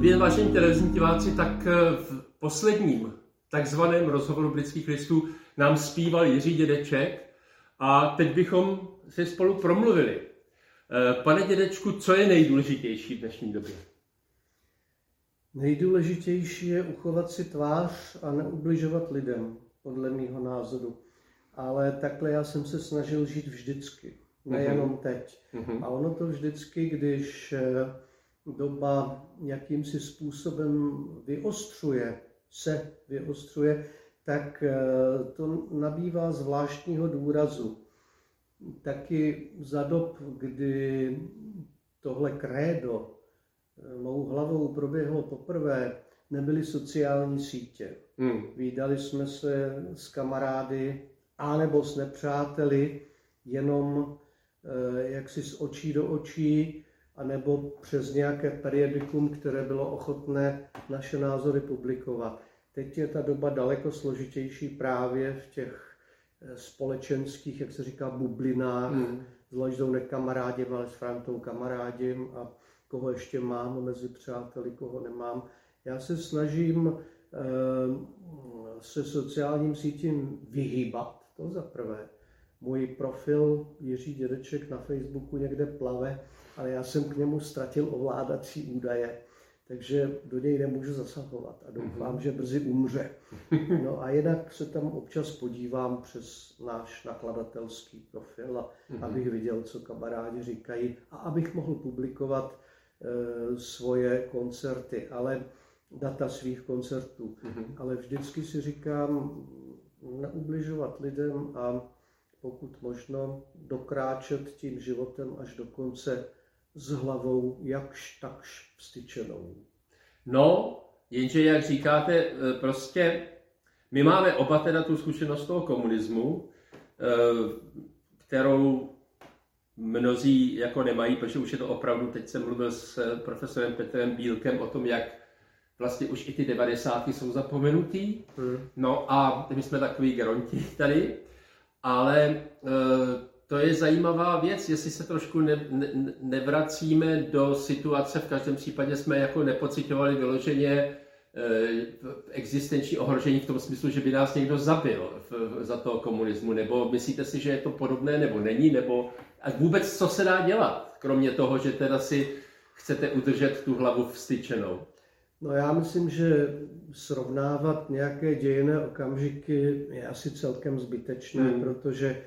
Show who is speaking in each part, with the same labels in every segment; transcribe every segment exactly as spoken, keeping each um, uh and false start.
Speaker 1: Dobrý den, vážení televizní diváci, tak v posledním takzvaném rozhovoru Britských listů nám zpíval Jiří Dědeček a teď bychom si spolu promluvili. Pane Dědečku, co je nejdůležitější v dnešní době?
Speaker 2: Nejdůležitější je uchovat si tvář a neubližovat lidem, podle mýho názoru. Ale takhle já jsem se snažil žít vždycky, nejenom teď. A ono to vždycky, když doba jakýmsi způsobem vyostřuje, se vyostřuje, tak to nabývá zvláštního důrazu. Taky za dob, kdy tohle krédo mou hlavou proběhlo poprvé, nebyly sociální sítě. Hmm. Vídali jsme se s kamarády anebo s nepřáteli jenom eh, jaksi z očí do očí, anebo přes nějaké periodikum, které bylo ochotné naše názory publikovat. Teď je ta doba daleko složitější právě v těch společenských, jak se říká, bublinách. Hmm. S Loždou nekamarádím, ale s Frantou kamarádím a koho ještě mám mezi přáteli, koho nemám. Já se snažím eh, se sociálním sítím vyhýbat, to za prvé. Můj profil Jiří Dědeček na Facebooku někde plave, ale já jsem k němu ztratil ovládací údaje, takže do něj nemůžu zasahovat a doufám, že brzy umře. No a jinak se tam občas podívám přes náš nakladatelský profil, a abych viděl, co kamarádi říkají a abych mohl publikovat e, svoje koncerty, ale data svých koncertů. Ale vždycky si říkám, neubližovat lidem a pokud možno dokráčet tím životem až do konce s hlavou jakž takž vstyčenou.
Speaker 1: No, jenže jak říkáte, prostě my máme oba teda tu zkušenost toho komunismu, kterou mnozí jako nemají, protože už je to opravdu, teď jsem mluvil s profesorem Petrem Bílkem o tom, jak vlastně už i ty devadesátky jsou zapomenutý. Hmm. No a my jsme takový geronti tady, ale to je zajímavá věc, jestli se trošku ne, ne, nevracíme do situace, v každém případě jsme jako nepocitovali vyloženě e, existenční ohrožení v tom smyslu, že by nás někdo zabil v, za toho komunismu, nebo myslíte si, že je to podobné, nebo není, nebo a vůbec co se dá dělat, kromě toho, že teda si chcete udržet tu hlavu vstyčenou?
Speaker 2: No já myslím, že srovnávat nějaké dějinné okamžiky je asi celkem zbytečné, hmm. protože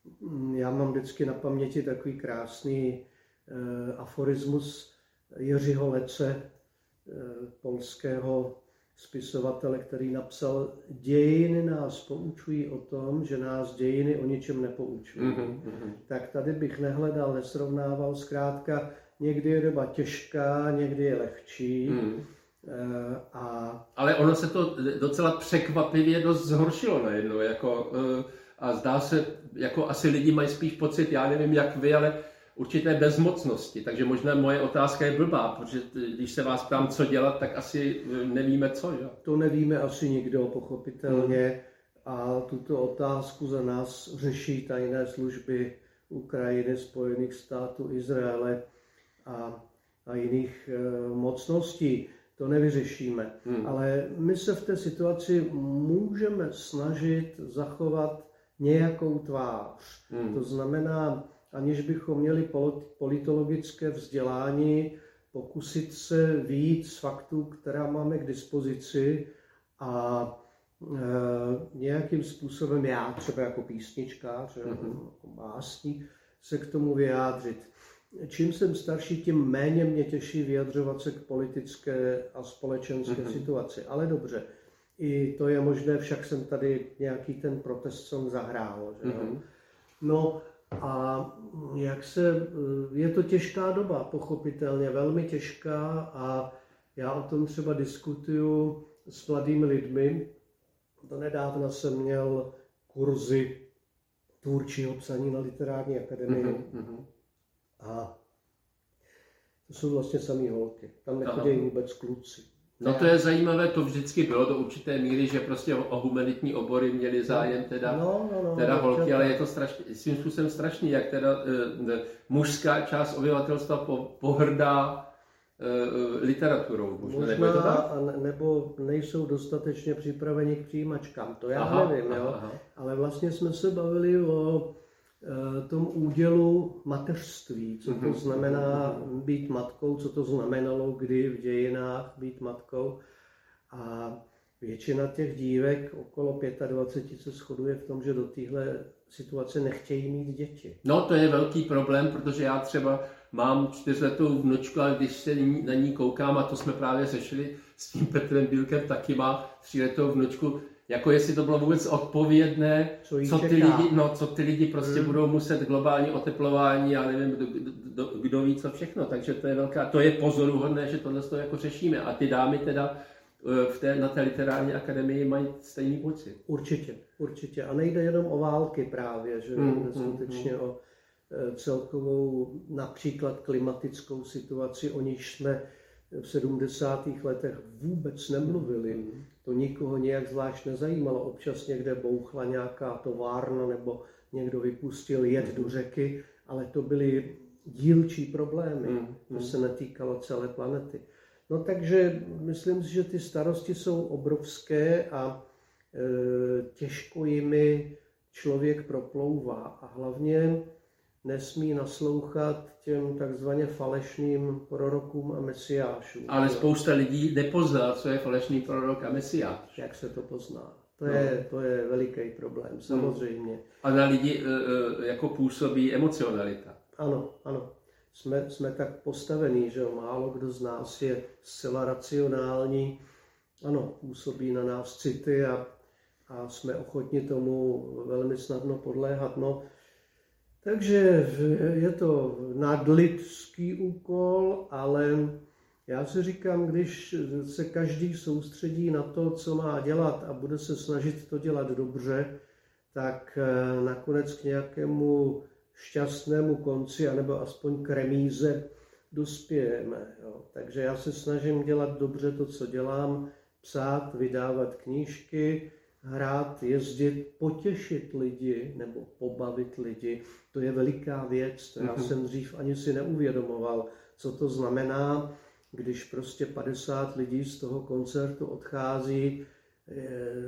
Speaker 2: já mám vždycky na paměti takový krásný eh, aforismus Jiřího Lece, eh, polského spisovatele, který napsal: dějiny nás poučují o tom, že nás dějiny o ničem nepoučují. Mm-hmm. Tak tady bych nehledal, nesrovnával, zkrátka někdy je doba těžká, někdy je lehčí. Mm. Eh, a...
Speaker 1: Ale ono se to docela překvapivě dost zhoršilo najednou, jako... Eh... A zdá se, jako asi lidi mají spíš pocit, já nevím jak vy, ale určité bezmocnosti. Takže možná moje otázka je blbá, protože když se vás ptám, co dělat, tak asi nevíme co. Že?
Speaker 2: To nevíme asi nikdo, pochopitelně. Hmm. A tuto otázku za nás řeší tajné služby Ukrajiny, Spojených států, Izraele a, a jiných e, mocností. To nevyřešíme. Hmm. Ale my se v té situaci můžeme snažit zachovat nějakou tvář. Hmm. To znamená, aniž bychom měli politologické vzdělání, pokusit se vyjít z faktů, která máme k dispozici a e, nějakým způsobem já, třeba jako písničkář, hmm. jako básník, se k tomu vyjádřit. Čím jsem starší, tím méně mě těší vyjadřovat se k politické a společenské hmm. situaci. Ale dobře. I to je možné, však jsem tady nějaký ten protest song zahrál. Že? Mm-hmm. No a jak se, je to těžká doba, pochopitelně, velmi těžká a já o tom třeba diskutuju s mladými lidmi. Donedávna jsem měl kurzy tvůrčího psaní na literární akademii mm-hmm. a to jsou vlastně samý holky, tam nechodí vůbec kluci.
Speaker 1: No to je zajímavé, to vždycky bylo do určité míry, že prostě o humanitní obory měli zájem teda, no, no, no, teda no, holky, ale je to strašný, svým způsobem strašný, jak teda e, mužská část obyvatelstva po, pohrdá e, literaturou. Možná,
Speaker 2: možná
Speaker 1: nebo, je to tak?
Speaker 2: nebo nejsou dostatečně připraveni k přijímačkám, to já
Speaker 1: aha,
Speaker 2: nevím,
Speaker 1: aha,
Speaker 2: jo?
Speaker 1: Aha.
Speaker 2: Ale vlastně jsme se bavili o e, tom údělu mateřství, co to mm-hmm. znamená být matkou, co to znamenalo kdy v dějinách být matkou. A většina těch dívek, okolo dvacet pět, se shoduje v tom, že do téhle situace nechtějí mít děti.
Speaker 1: No, to je velký problém, protože já třeba mám čtyřletou vnučku, ale když se na ní koukám, a to jsme právě řešili s tím Petrem Bílkem, taky má tříletou vnučku, jako jestli to bylo vůbec odpovědné, co, co, ty, lidi, no, co ty lidi prostě hmm. budou muset globální oteplování, já nevím, kdo, kdo, kdo ví co všechno, takže to je velká, to je pozoruhodné, že tohle to jako řešíme a ty dámy teda v té, na té literární akademii mají stejný pocit.
Speaker 2: Určitě, určitě. A nejde jenom o války právě, že
Speaker 1: mm,
Speaker 2: jde skutečně mm, o celkovou například klimatickou situaci, o níž jsme v sedmdesátých letech vůbec nemluvili. Mm. To nikoho nějak zvlášť nezajímalo. Občas někde bouchla nějaká továrna nebo někdo vypustil jed do řeky, ale to byly dílčí problémy. Mm. To se netýkalo celé planety. No takže myslím si, že ty starosti jsou obrovské a e, těžko jimi člověk proplouvá. A hlavně nesmí naslouchat těm takzvaně falešným prorokům a mesiášům.
Speaker 1: Ale spousta lidí nepozná, co je falešný prorok a mesiáš.
Speaker 2: Jak se to pozná? To, no. je, to je veliký problém, samozřejmě.
Speaker 1: A na lidi e, e, jako působí emocionalita.
Speaker 2: Ano, ano. Jsme, jsme tak postavení, že málo kdo z nás je zcela racionální. Ano, působí na nás city a, a jsme ochotni tomu velmi snadno podléhat. No, takže je to nadlidský úkol, ale já si říkám, když se každý soustředí na to, co má dělat a bude se snažit to dělat dobře, tak nakonec k nějakému šťastnému konci, anebo aspoň k remíze dospějeme. Jo. Takže já se snažím dělat dobře to, co dělám, psát, vydávat knížky, hrát, jezdit, potěšit lidi nebo pobavit lidi. To je veliká věc, to já mm-hmm. jsem dřív ani si neuvědomoval, co to znamená, když prostě padesát lidí z toho koncertu odchází e,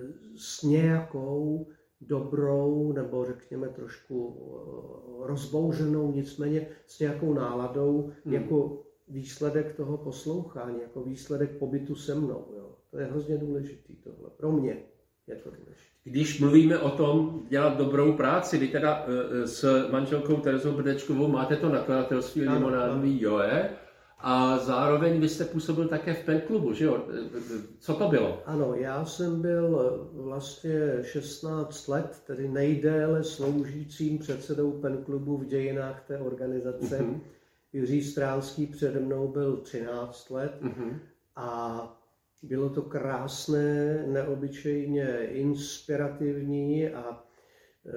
Speaker 2: s nějakou dobrou, nebo řekněme trošku rozbouřenou, nicméně s nějakou náladou, hmm. jako výsledek toho poslouchání, jako výsledek pobytu se mnou. Jo. To je hrozně důležitý tohle. Pro mě je to důležité.
Speaker 1: Když mluvíme o tom dělat dobrou práci, vy teda s manželkou Terezou Brdečkovou máte to nakladatelství Limonádový Joe, a zároveň vy jste působil také v Pen klubu, že jo? Co to bylo?
Speaker 2: Ano, já jsem byl vlastně šestnáct let, tedy nejdéle sloužícím předsedou Pen klubu v dějinách té organizace. Uh-huh. Jiří Stránský přede mnou byl třináct let uh-huh. a bylo to krásné, neobyčejně inspirativní a e,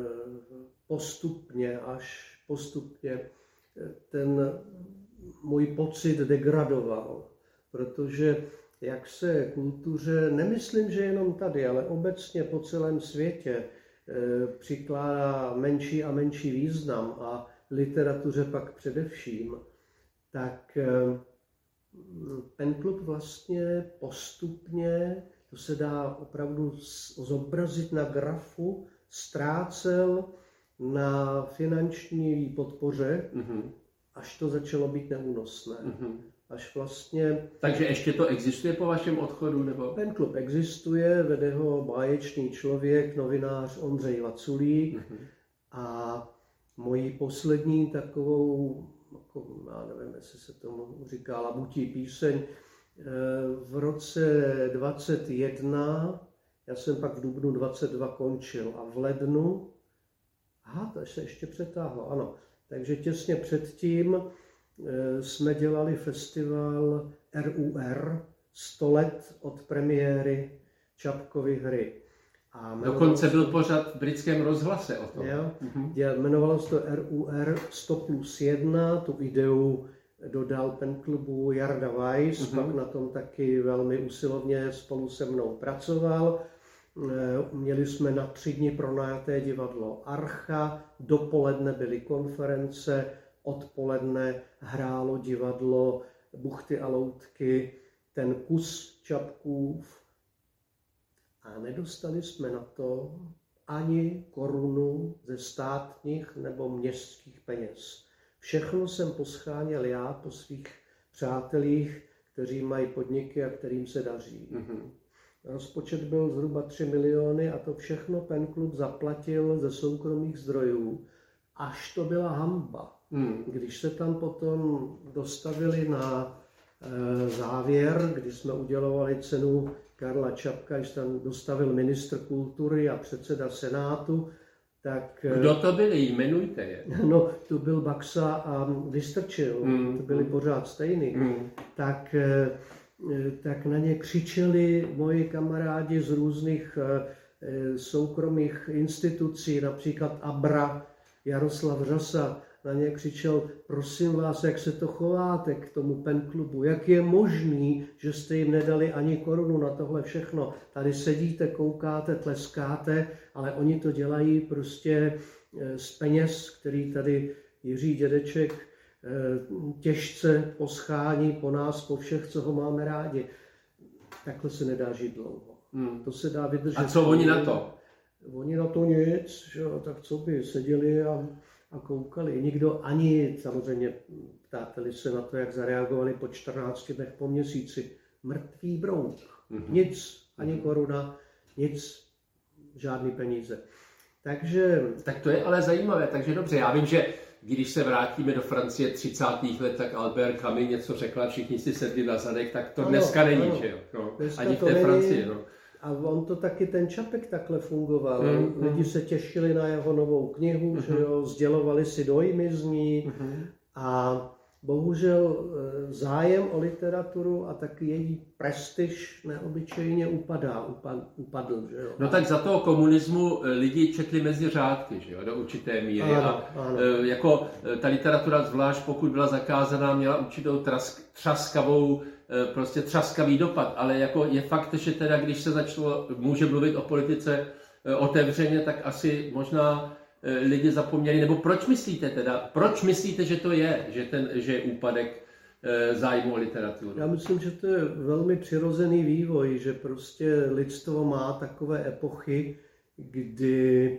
Speaker 2: postupně, až postupně ten můj pocit degradoval, protože jak se kultuře, nemyslím, že jenom tady, ale obecně po celém světě e, přikládá menší a menší význam a literatuře pak především, tak e, Pen klub vlastně postupně, to se dá opravdu zobrazit na grafu, ztrácel na finanční podpoře, mm-hmm. až to začalo být neúnosné. Mm-hmm. Až vlastně...
Speaker 1: Takže ještě to existuje po vašem odchodu? Nebo?
Speaker 2: Pen klub existuje, vede ho báječný člověk, novinář Ondřej Vaculík mm-hmm. a mojí poslední takovou, jako, já nevím, jestli se tomu říká labutí píseň, v roce dvacet jedna, já jsem pak v dubnu dvacet dva končil a v lednu, aha, to se ještě přetáhlo, ano, takže těsně předtím jsme dělali festival R U R, sto let od premiéry Čapkovy hry.
Speaker 1: A dokonce byl pořad v britském rozhlase o tom.
Speaker 2: Jo, mm-hmm. Jmenovalo se to R U R sto plus jedna, tu ideu dodal Pen klubu Jarda Weiss, mm-hmm. pak na tom taky velmi usilovně spolu se mnou pracoval. Měli jsme na tři dny pronajaté divadlo Archa, dopoledne byly konference, odpoledne hrálo divadlo buchty a loutky, ten kus Čapkův. A nedostali jsme na to ani korunu ze státních nebo městských peněz. Všechno jsem poscháněl já po svých přátelích, kteří mají podniky a kterým se daří. Mm-hmm. Rozpočet byl zhruba tři miliony a to všechno Pen Klub zaplatil ze soukromých zdrojů. Až to byla hanba. Mm. Když se tam potom dostavili na e, závěr, kdy jsme udělovali cenu Karla Čapka, když tam dostavil ministr kultury a předseda senátu, tak...
Speaker 1: Kdo to byli? Jmenujte je.
Speaker 2: No, to byl Baxa a Vystrčil, mm. to byli pořád stejný. Mm. Tak, tak na ně křičeli moji kamarádi z různých soukromých institucí, například Abra, Jaroslav Řasa, na ně křičel, prosím vás, jak se to chováte k tomu Pen Klubu, jak je možný, že jste jim nedali ani korunu na tohle všechno. Tady sedíte, koukáte, tleskáte, ale oni to dělají prostě z peněz, který tady Jiří Dědeček těžce poschání po nás, po všech, co ho máme rádi. Takhle se nedá žít dlouho. Hmm. To se dá vydržet.
Speaker 1: A co oni na to?
Speaker 2: Oni na to nic, že? Tak co by seděli a a koukali. Nikdo ani, samozřejmě ptáteli se na to, jak zareagovali po čtrnácti dnech po měsíci. Mrtvý brouk. Mm-hmm. Nic, ani koruna, nic, žádný peníze. Takže...
Speaker 1: Tak to je ale zajímavé, takže dobře. Já vím, že když se vrátíme do Francie třicátých let, tak Albert Camus něco řekla, všichni si sedli na zadek, tak to ano, dneska není, ano. Že jo? No, ani v té Francii, no.
Speaker 2: A on to taky, ten Čapek takhle fungoval. Mm, Lidi mm. se těšili na jeho novou knihu, mm. že jo, sdělovali si dojmy z ní mm. a bohužel zájem o literaturu a taky její prestiž neobyčejně upadá, upadl, že jo.
Speaker 1: No tak za toho komunismu lidi četli mezi řádky, že jo, do určité míry. Ano, a ano. Jako ta literatura, zvlášť pokud byla zakázaná, měla určitou trask, třaskavou prostě třaskavý dopad, ale jako je fakt, že teda když se začalo, může mluvit o politice otevřeně, tak asi možná lidi zapomněli, nebo proč myslíte teda, proč myslíte, že to je, že, ten, že je úpadek zájmu o literaturu?
Speaker 2: Já myslím, že to je velmi přirozený vývoj, že prostě lidstvo má takové epochy, kdy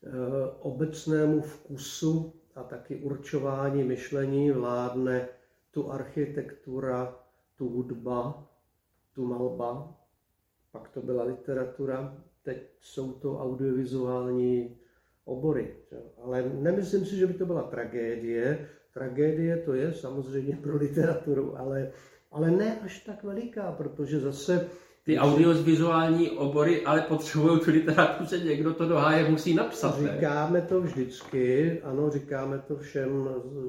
Speaker 2: obecnému vkusu a taky určování myšlení vládne tu architektura, tu hudba, tu malba, pak to byla literatura, teď jsou to audiovizuální obory. Ale nemyslím si, že by to byla tragédie. Tragédie to je samozřejmě pro literaturu, ale, ale ne až tak veliká, protože zase...
Speaker 1: Ty audiovizuální obory ale potřebují tu literaturu, že někdo to do háje musí napsat.
Speaker 2: Říkáme to vždycky, ano, říkáme to všem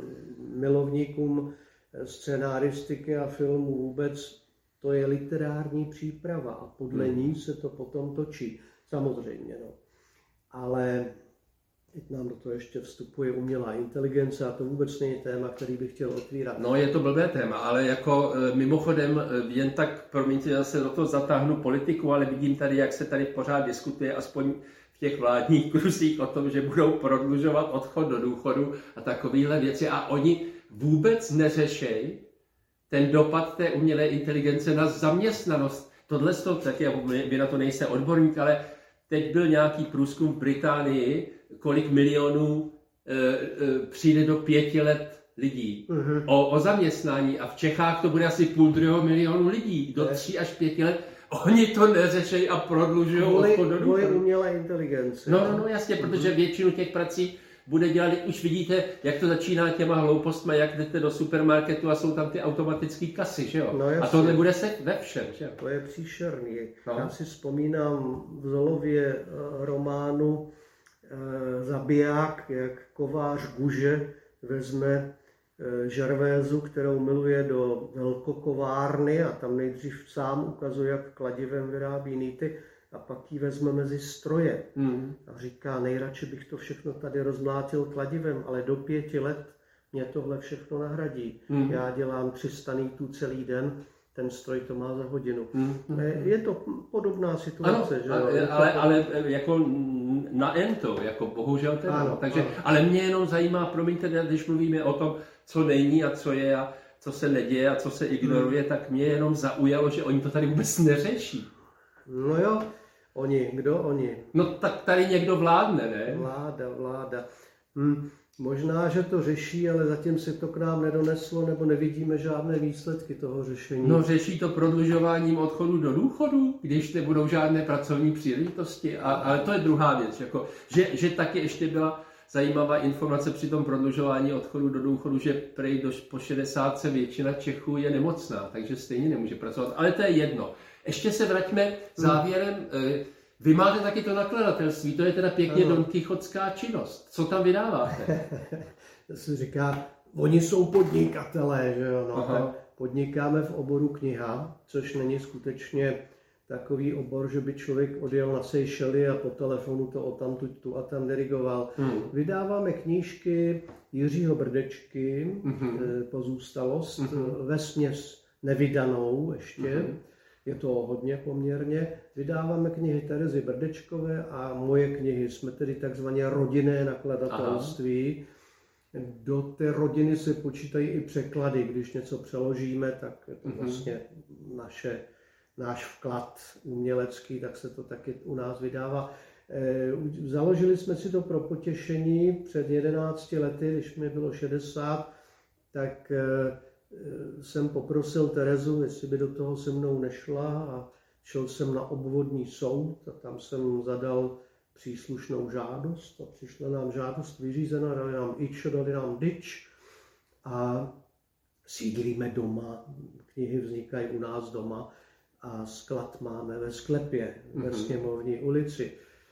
Speaker 2: milovníkům scénáristiky a filmu vůbec, to je literární příprava a podle hmm. ní se to potom točí. Samozřejmě, no. Ale teď nám do toho ještě vstupuje umělá inteligence a to vůbec není téma, který bych chtěl otvírat.
Speaker 1: No, je to blbé téma, ale jako mimochodem jen tak, promiňte, já se do toho zatáhnu politiku, ale vidím tady, jak se tady pořád diskutuje, aspoň v těch vládních kruzích o tom, že budou prodlužovat odchod do důchodu a takovéhle věci a oni vůbec neřešej ten dopad té umělé inteligence na zaměstnanost. Tohle to, tak je, vy na to nejste odborník, ale teď byl nějaký průzkum v Británii, kolik milionů e, e, přijde do pěti let lidí uh-huh. o, o zaměstnání a v Čechách to bude asi půl druhého milionu lidí do tří až pěti let. Oni to neřešejí a prodlužují odchod do důchodu.
Speaker 2: Umělé inteligence.
Speaker 1: No, no, no, jasně, uh-huh. protože většinu těch prací bude dělat, už vidíte, jak to začíná těma hloupostma, jak jdete do supermarketu a jsou tam ty automatické kasy, že jo? No, a to nebude se ve všem, že jo?
Speaker 2: To je příšerný. No. Já si vzpomínám v Zolově románu e, Zabiják, jak kovář Guže vezme e, žervézu, kterou miluje, do velkokovárny a tam nejdřív sám ukazuje, jak kladivem vyrábí nýty, a pak ji vezme mezi stroje. Mm. A říká, nejradši bych to všechno tady rozmlátil kladivem, ale do pěti let mě tohle všechno nahradí. Mm. Já dělám tři sta nýtů celý den, ten stroj to má za hodinu. Mm. Je to podobná situace.
Speaker 1: Ano, že? Ale, ale, ale jako na ento, jako bohužel teda. Ano, Takže, ano. Ale mě jenom zajímá, promiňte, když mluvíme o tom, co není a co je a co se neděje a co se ignoruje, hmm. tak mě jenom zaujalo, že oni to tady vůbec neřeší.
Speaker 2: No jo, oni, kdo oni?
Speaker 1: No tak tady někdo vládne, ne?
Speaker 2: Vláda, vláda. Hm. Možná, že to řeší, ale zatím se to k nám nedoneslo, nebo nevidíme žádné výsledky toho řešení.
Speaker 1: No řeší to prodlužováním odchodu do důchodu, když nebudou žádné pracovní příležitosti. A, ale to je druhá věc, jako, že, že taky ještě byla zajímavá informace při tom prodlužování odchodu do důchodu, že prej do, po šedesátce většina Čechů je nemocná, takže stejně nemůže pracovat. Ale to je jedno. Ještě se vraťme závěrem. Hmm. Vy máte taky to nakladatelství, to je teda pěkně Don Kichotská činnost. Co tam vydáváte?
Speaker 2: To se říká, oni jsou podnikatelé, že jo, no. Podnikáme v oboru kniha, což není skutečně takový obor, že by člověk odjel na Seychely a po telefonu to o tamtu tu a tam dirigoval. Hmm. Vydáváme knížky Jiřího Brdečky, hmm. Pozůstalost, hmm. vesměs nevydanou ještě. Hmm. Je to hodně poměrně. Vydáváme knihy Terezy Brdečkové a moje knihy. Jsme tedy takzvaně rodinné nakladatelství. Aha. Do té rodiny se počítají i překlady. Když něco přeložíme, tak je to mm-hmm. vlastně naše, náš vklad umělecký, tak se to taky u nás vydává. Založili jsme si to pro potěšení před jedenácti lety, když mi bylo šedesát, tak jsem poprosil Terezu, jestli by do toho se mnou nešla, a šel jsem na obvodní soud a tam jsem zadal příslušnou žádost a přišla nám žádost vyřízená, dali nám ič, dali nám dyč a sídlíme doma, knihy vznikají u nás doma a sklad máme ve sklepě, mm-hmm. ve Sněmovní ulici.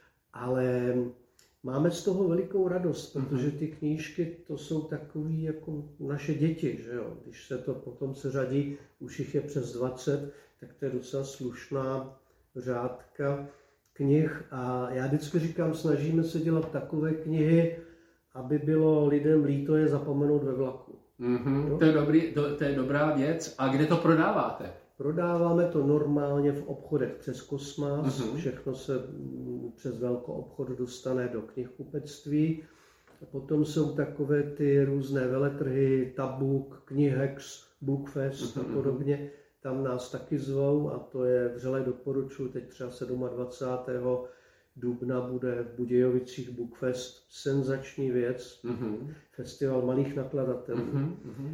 Speaker 2: Ale máme z toho velikou radost, protože ty knížky to jsou takový jako naše děti, že jo. Když se to potom se řadí, už jich je přes dvacet, tak to je docela slušná řádka knih. A já vždycky říkám, snažíme se dělat takové knihy, aby bylo lidem líto je zapomenout ve vlaku.
Speaker 1: Mm-hmm. To je dobrý, to, to je dobrá věc. A kde to prodáváte?
Speaker 2: Prodáváme to normálně v obchodech přes Kosmas, uh-huh. všechno se přes velkoobchod dostane do knihkupectví. A potom jsou takové ty různé veletrhy, Tabuk, Knihex, Bookfest uh-huh. a podobně. Tam nás taky zvou a to je vřele doporučuji. Teď třeba dvacátého sedmého dubna bude v Budějovicích Bookfest, senzační věc, uh-huh. festival malých nakladatelů. Uh-huh.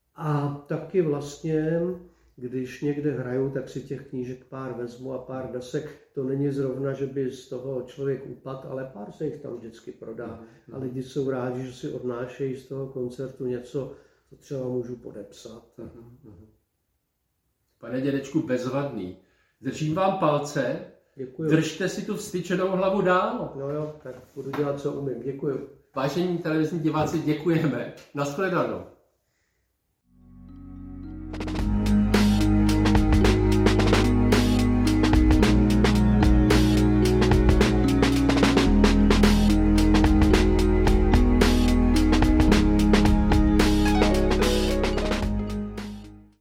Speaker 2: A taky vlastně, když někde hrajou, tak si těch knížek pár vezmu a pár desek. To není zrovna, že by z toho člověk upadl, ale pár se jich tam vždycky prodá. Mm. A lidi jsou rádi, že si odnášejí z toho koncertu něco, co třeba můžu podepsat.
Speaker 1: Mm. Pane dědečku, bezvadný. Držím vám palce.
Speaker 2: Děkuju.
Speaker 1: Držte si tu vstyčenou hlavu dál.
Speaker 2: No jo, tak budu dělat, co umím. Děkuju.
Speaker 1: Vážení televizní diváci, děkujeme. Nashledanou.